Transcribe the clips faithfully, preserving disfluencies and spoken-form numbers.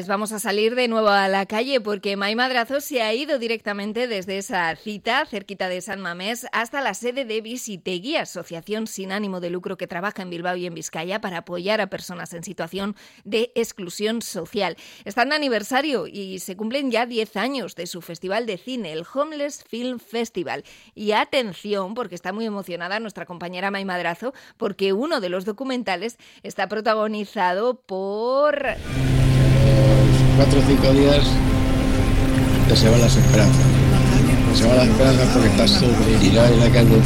vamos a salir de nuevo a la calle porque Mai Madrazo se ha ido directamente desde esa cita cerquita de San Mamés hasta la sede de Visitegui, asociación sin ánimo de lucro que trabaja en Bilbao y en Vizcaya para apoyar a personas en situación de exclusión social. Están de aniversario y se cumplen ya diez años de su festival de cine, el Homeless Film Festival. Y atención, porque está muy emocionada nuestra compañera Mai Madrazo, porque uno de los documentales está protagonizado por... Cuatro o cinco días que se van las esperanzas. Se van las esperanzas porque estás tirado en la calle.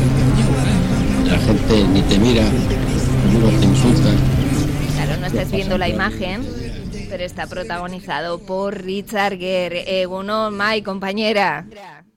La gente ni te mira, algunos te insultan. Claro, no estás viendo la imagen, pero está protagonizado por Richard Gere. Egunon, Mai, compañera.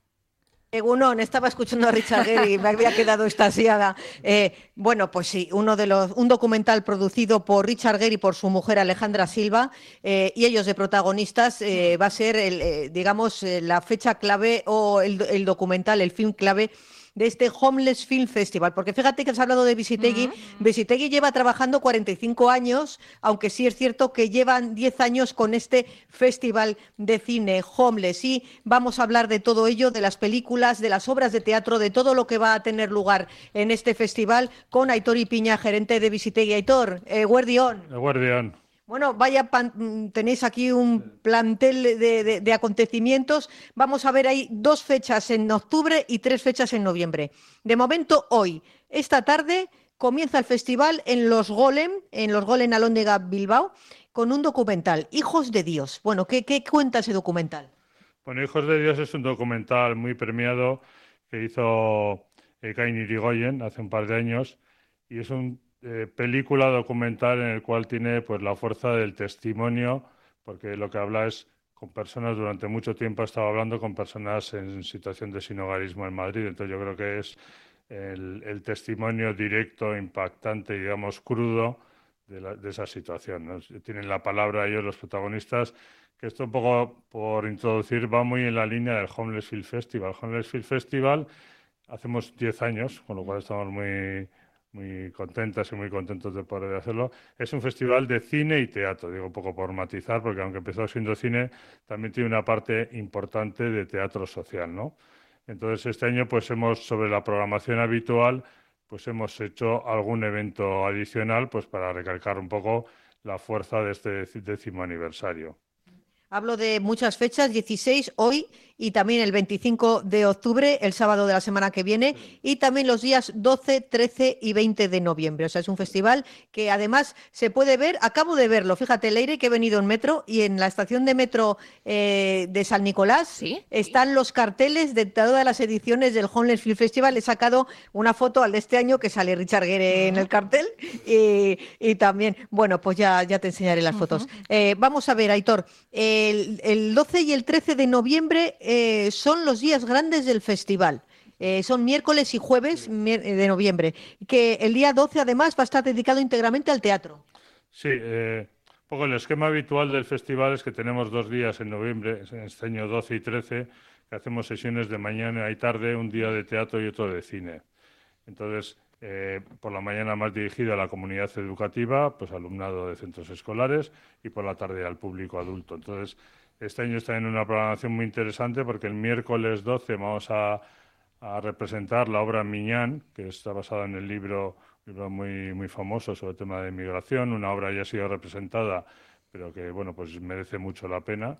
Egunon, estaba escuchando a Richard Gere y me había quedado extasiada. Eh, bueno, pues sí, uno de los, un documental producido por Richard Gere y por su mujer Alejandra Silva, eh, y ellos de protagonistas, eh, va a ser, el, eh, digamos, eh, la fecha clave o el, el documental, el film clave de este Homeless Film Festival, porque fíjate que has hablado de Visitegui. Mm-hmm. Visitegui lleva trabajando cuarenta y cinco años, aunque sí es cierto que llevan diez años con este festival de cine Homeless, y vamos a hablar de todo ello, de las películas, de las obras de teatro, de todo lo que va a tener lugar en este festival, con Aitor Ipiña, gerente de Visitegui. Aitor, eh, guardión. Guardión. Bueno, vaya, pan, tenéis aquí un plantel de, de, de acontecimientos. Vamos a ver, hay dos fechas en octubre y tres fechas en noviembre. De momento, hoy, esta tarde, comienza el festival en Los Golem, en Los Golem Alhóndiga Bilbao, con un documental, Hijos de Dios. Bueno, ¿qué, qué cuenta ese documental? Bueno, Hijos de Dios es un documental muy premiado que hizo eh, Kain Irigoyen hace un par de años, y es un Eh, película documental en el cual tiene pues la fuerza del testimonio, porque lo que habla es con personas, durante mucho tiempo ha estado hablando con personas en situación de sinhogarismo en Madrid. Entonces yo creo que es el, el testimonio directo, impactante, digamos crudo de, la, de esa situación, ¿no? Tienen la palabra ellos, los protagonistas, que esto un poco por introducir va muy en la línea del Homeless Film Festival. Homeless Film Festival hacemos diez años, con lo cual estamos muy... muy contentas y muy contentos de poder hacerlo. Es un festival de cine y teatro, digo un poco por matizar, porque aunque empezó siendo cine, también tiene una parte importante de teatro social, ¿no? Entonces, este año, pues hemos, sobre la programación habitual, pues hemos hecho algún evento adicional, pues para recalcar un poco la fuerza de este décimo aniversario. Hablo de muchas fechas, dieciséis hoy y también el veinticinco de octubre, el sábado de la semana que viene, y también los días doce, trece y veinte de noviembre. O sea, es un festival que además se puede ver, acabo de verlo, fíjate, Leire, que he venido en metro, y en la estación de metro eh, de San Nicolás, ¿sí?, están los carteles de todas las ediciones del Homeless Film Festival. He sacado una foto al de este año que sale Richard Gere uh-huh. en el cartel, y, y también, bueno, pues ya, ya te enseñaré las uh-huh. fotos. Eh, vamos a ver, Aitor, el, el doce y el trece de noviembre Eh, son los días grandes del festival. Eh, son miércoles y jueves de noviembre, que el día doce además va a estar dedicado íntegramente al teatro. Sí, eh, un poco el esquema habitual del festival es que tenemos dos días en noviembre, en este año doce y trece, que hacemos sesiones de mañana y tarde, un día de teatro y otro de cine. Entonces, eh, por la mañana más dirigida a la comunidad educativa, pues alumnado de centros escolares, y por la tarde al público adulto. Entonces, este año está en una programación muy interesante porque el miércoles doce vamos a, a representar la obra Miñán, que está basada en el libro, libro muy, muy famoso sobre el tema de migración. Una obra ya ha sido representada, pero que bueno, pues merece mucho la pena.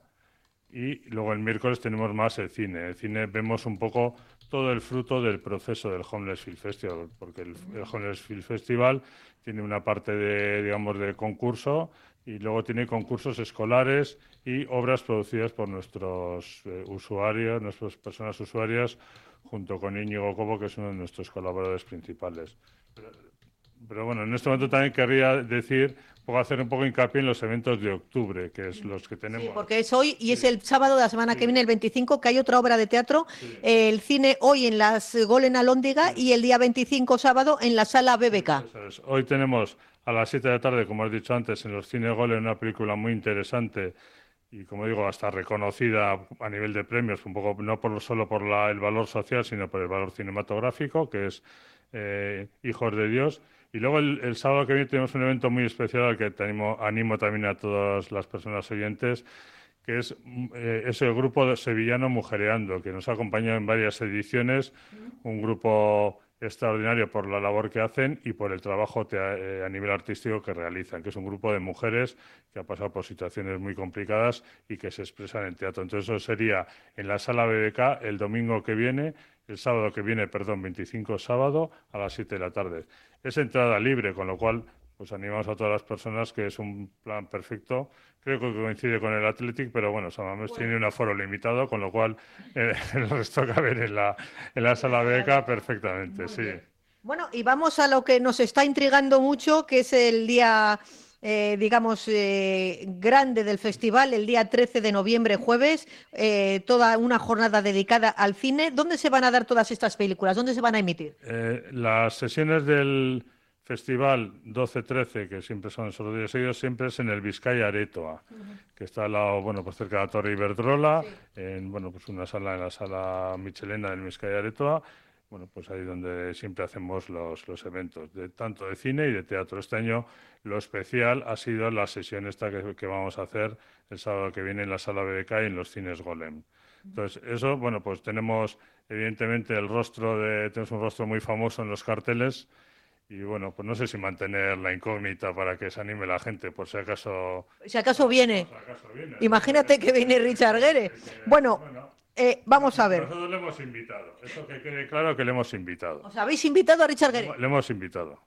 Y luego el miércoles tenemos más el cine. El cine vemos un poco todo el fruto del proceso del Homeless Film Festival, porque el, el Homeless Film Festival tiene una parte de, digamos, de concurso, y luego tiene concursos escolares y obras producidas por nuestros eh, usuarios, nuestras personas usuarias, junto con Íñigo Cobo, que es uno de nuestros colaboradores principales. Pero, pero bueno, en este momento también querría decir, puedo hacer un poco hincapié en los eventos de octubre, que es los que tenemos. Sí, porque es hoy y sí. es el sábado de la semana sí. que viene, el veinticinco, que hay otra obra de teatro, sí. el cine hoy en las Golem Alhóndiga sí. y el día veinticinco, sábado, en la sala B B K. Sí, eso es. Hoy tenemos a las siete de la tarde, como has dicho antes, en los cines Golem, una película muy interesante y, como digo, hasta reconocida a nivel de premios, un poco no por, solo por la, el valor social, sino por el valor cinematográfico, que es eh, Hijos de Dios. Y luego el, el sábado que viene tenemos un evento muy especial al que te animo, animo también a todas las personas oyentes, que es, eh, es el grupo sevillano Mujereando, que nos ha acompañado en varias ediciones, un grupo extraordinario por la labor que hacen y por el trabajo te, eh, a nivel artístico que realizan, que es un grupo de mujeres que ha pasado por situaciones muy complicadas y que se expresan en teatro. Entonces eso sería en la Sala B B K el domingo que viene, el sábado que viene, perdón, veinticinco sábado a las siete de la tarde. Es entrada libre, con lo cual pues animamos a todas las personas, que es un plan perfecto. Creo que coincide con el Athletic, pero bueno, San Mamés bueno. tiene un aforo limitado, con lo cual eh, el resto cabe en la, en la Sala B B K perfectamente, muy sí. Bien. Bueno, y vamos a lo que nos está intrigando mucho, que es el día, eh, digamos, eh, grande del festival, el día trece de noviembre, jueves, eh, toda una jornada dedicada al cine. ¿Dónde se van a dar todas estas películas? ¿Dónde se van a emitir? Eh, las sesiones del Festival doce trece, que siempre son esos días seguidos, siempre es en el Vizcaya Aretoa, uh-huh. que está al lado, bueno, pues cerca de la Torre Iberdrola, sí. en, bueno, pues una sala, en la sala Michelena del Vizcaya Aretoa, bueno, pues ahí donde siempre hacemos los, los eventos, de tanto de cine y de teatro. Este año lo especial ha sido la sesión esta que, que vamos a hacer el sábado que viene en la sala B B K y en los cines Golem. Entonces, eso, bueno, pues tenemos evidentemente el rostro de, tenemos un rostro muy famoso en los carteles. Y bueno, pues no sé si mantener la incógnita para que se anime la gente, por si acaso... Si acaso viene. Por si acaso viene. Imagínate que viene Richard Gere. Bueno, bueno eh, vamos a ver. Nosotros le hemos invitado. Eso que quede claro que le hemos invitado. ¿Os habéis invitado a Richard Gere? Le hemos invitado.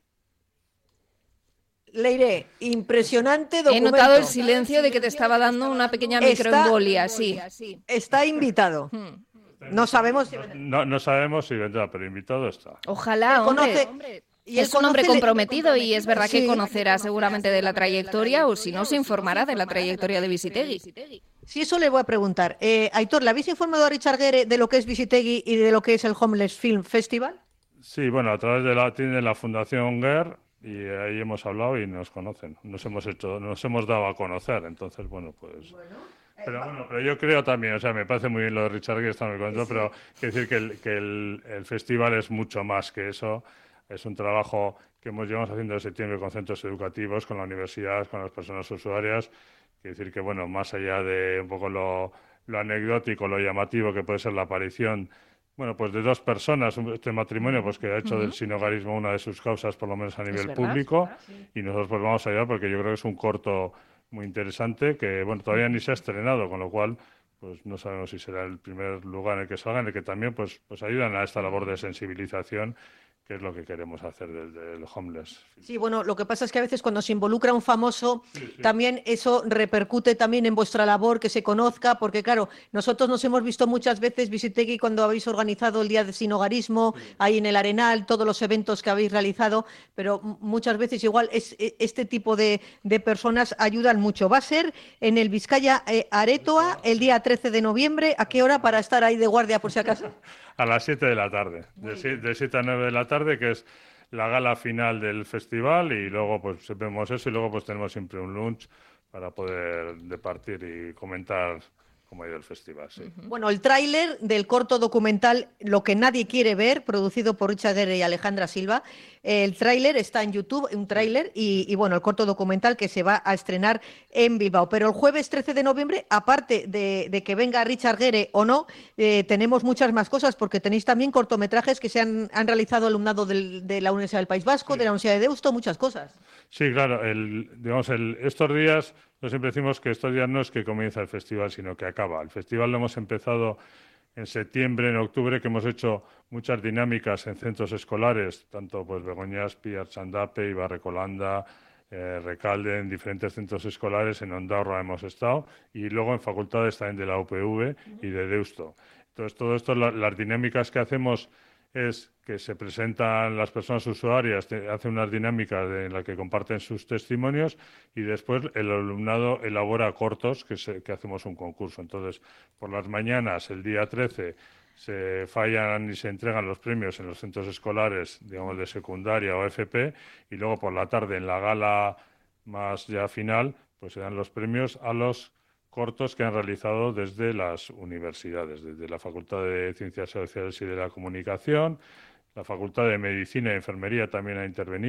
Leire, impresionante documento. He notado el silencio de que te estaba dando una pequeña microembolia, sí. Está invitado. Hmm. No sabemos si... No, no sabemos si vendrá, pero invitado está. Ojalá, hombre. hombre. Y es un hombre comprometido y es verdad que sí. conocerá seguramente de la trayectoria, o si no, se informará de la trayectoria de Visitegui. Sí, eso le voy a preguntar. Eh, Aitor, ¿le habéis informado a Richard Gere de lo que es Visitegui y de lo que es el Homeless Film Festival? Sí, bueno, a través de la, tiene la Fundación Gere, y ahí hemos hablado y nos conocen. Nos hemos hecho, nos hemos dado a conocer, entonces, bueno, pues... Bueno. Pero bueno, pero yo creo también, o sea, me parece muy bien lo de Richard Gere, está muy contento, sí. pero quiero decir que, el, que el, el festival es mucho más que eso. Es un trabajo que hemos llevado haciendo desde septiembre con centros educativos, con la universidad, con las personas usuarias. Quiero decir que, bueno, más allá de un poco lo, lo anecdótico, lo llamativo que puede ser la aparición, bueno, pues de dos personas, este matrimonio pues que ha hecho uh-huh. del sinhogarismo una de sus causas, por lo menos a nivel público, verdad, sí. y nosotros pues vamos a ayudar porque yo creo que es un corto muy interesante que, bueno, todavía ni se ha estrenado, con lo cual pues no sabemos si será el primer lugar en el que salga, en el que también pues, pues ayudan a esta labor de sensibilización, que es lo que queremos hacer desde el Homeless. Sí, bueno, lo que pasa es que a veces cuando se involucra un famoso, sí, sí. también eso repercute también en vuestra labor, que se conozca, porque claro, nosotros nos hemos visto muchas veces, Visitegui, cuando habéis organizado el Día de Sinhogarismo, sí. ahí en el Arenal, todos los eventos que habéis realizado, pero muchas veces igual es, este tipo de, de personas ayudan mucho. Va a ser en el Vizcaya eh, Aretoa el día trece de noviembre. ¿A qué hora para estar ahí de guardia, por si acaso? A las siete de la tarde, de siete a nueve de la tarde, que es la gala final del festival, y luego pues vemos eso y luego pues tenemos siempre un lunch para poder departir y comentar cómo ha ido el festival. Sí. Bueno, el tráiler del corto documental Lo que nadie quiere ver, producido por Richard Gere y Alejandra Silva, el tráiler está en YouTube, un tráiler, y, y bueno, el corto documental que se va a estrenar en Bilbao. Pero el jueves trece de noviembre, aparte de, de que venga Richard Gere o no, eh, tenemos muchas más cosas, porque tenéis también cortometrajes que se han, han realizado alumnado del, de la Universidad del País Vasco, sí. de la Universidad de Deusto, muchas cosas. Sí, claro, el, digamos, el, estos días, nosotros siempre decimos que estos días no es que comienza el festival, sino que acaba. El festival lo hemos empezado en septiembre, en octubre, que hemos hecho muchas dinámicas en centros escolares, tanto pues Begoñaspi, Archandape, Ibarrecolanda, eh, Recalde, en diferentes centros escolares, en Ondarroa hemos estado, y luego en facultades también de la U P V y de Deusto. Entonces, todo esto, la, las dinámicas que hacemos es que se presentan las personas usuarias, te, hacen unas dinámicas de, en las que comparten sus testimonios, y después el alumnado elabora cortos que, se, que hacemos un concurso. Entonces, por las mañanas, el día trece, se fallan y se entregan los premios en los centros escolares, digamos, de secundaria o F P, y luego por la tarde, en la gala más ya final, pues se dan los premios a los cortos que han realizado desde las universidades, desde la Facultad de Ciencias Sociales y de la Comunicación, la Facultad de Medicina y Enfermería también ha intervenido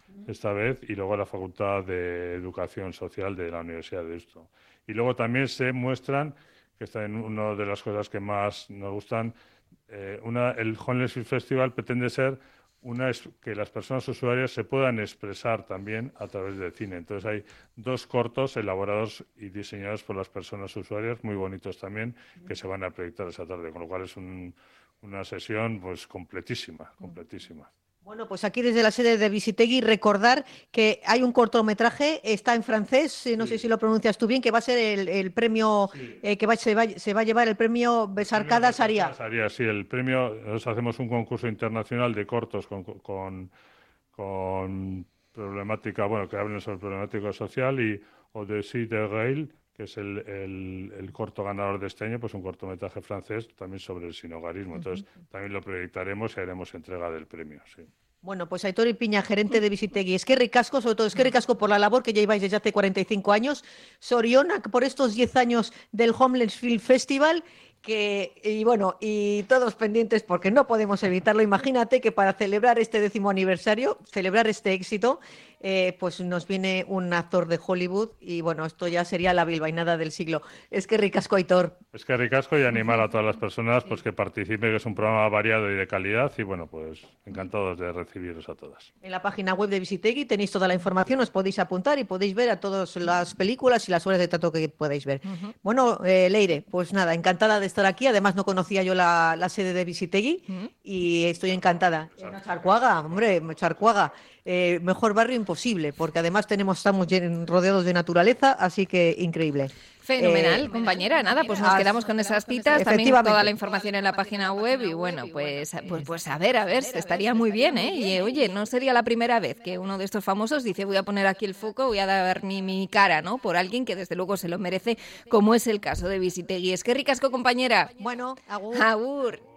esta vez, y luego la Facultad de Educación Social de la Universidad de Deusto. Y luego también se muestran, que está en una de las cosas que más nos gustan, eh, una, el Homeless Film Festival pretende ser una es que las personas usuarias se puedan expresar también a través del cine. Entonces hay dos cortos elaborados y diseñados por las personas usuarias, muy bonitos también, que se van a proyectar esa tarde, con lo cual es un, una sesión pues completísima, completísima. Bueno, pues aquí desde la sede de Visitegui recordar que hay un cortometraje, está en francés, no sí. sé si lo pronuncias tú bien, que va a ser el, el premio, sí. eh, que va, se, va, se va a llevar el premio Besarkada Saria. Saria, sí, el premio, nosotros hacemos un concurso internacional de cortos con, con, con problemática, bueno, que hablen sobre problemática social, y Odyssée de Rail, que es el, el, el corto ganador de este año, pues un cortometraje francés también sobre el sinhogarismo. Entonces, uh-huh. también lo proyectaremos y haremos entrega del premio, sí. Bueno, pues Aitor Ipiña, gerente de Visitegui. Es que ricasco, sobre todo es que ricasco por la labor que lleváis desde hace cuarenta y cinco años. Sorionak por estos diez años del Homeless Film Festival. Que, y bueno, y todos pendientes porque no podemos evitarlo. Imagínate que para celebrar este décimo aniversario, celebrar este éxito, eh, pues nos viene un actor de Hollywood y bueno, esto ya sería la bilbainada del siglo. Es que ricasco, Aitor. Es que ricasco, y animar a todas las personas pues que participen, que es un programa variado y de calidad, y bueno, pues encantados de recibiros a todas. En la página web de Visitegui tenéis toda la información, os podéis apuntar y podéis ver a todas las películas y las obras de teatro que podéis ver. Uh-huh. Bueno, eh, Leire, pues nada, encantada de estar aquí. Además no conocía yo la, la sede de Visitegui uh-huh. y estoy encantada. En Charcuaga, hombre, Charcuaga, eh, mejor barrio imposible, porque además tenemos estamos rodeados de naturaleza, así que increíble. Fenomenal, eh, compañera. Nada, pues nos quedamos con esas citas, también toda la información en la página web y bueno, pues, pues, pues a ver, a ver, estaría muy bien, ¿eh? Y oye, no sería la primera vez que uno de estos famosos dice voy a poner aquí el foco, voy a dar mi, mi cara, ¿no? Por alguien que desde luego se lo merece, como es el caso de Visitegui. Es que ricasco, compañera. Bueno, agur. Agur.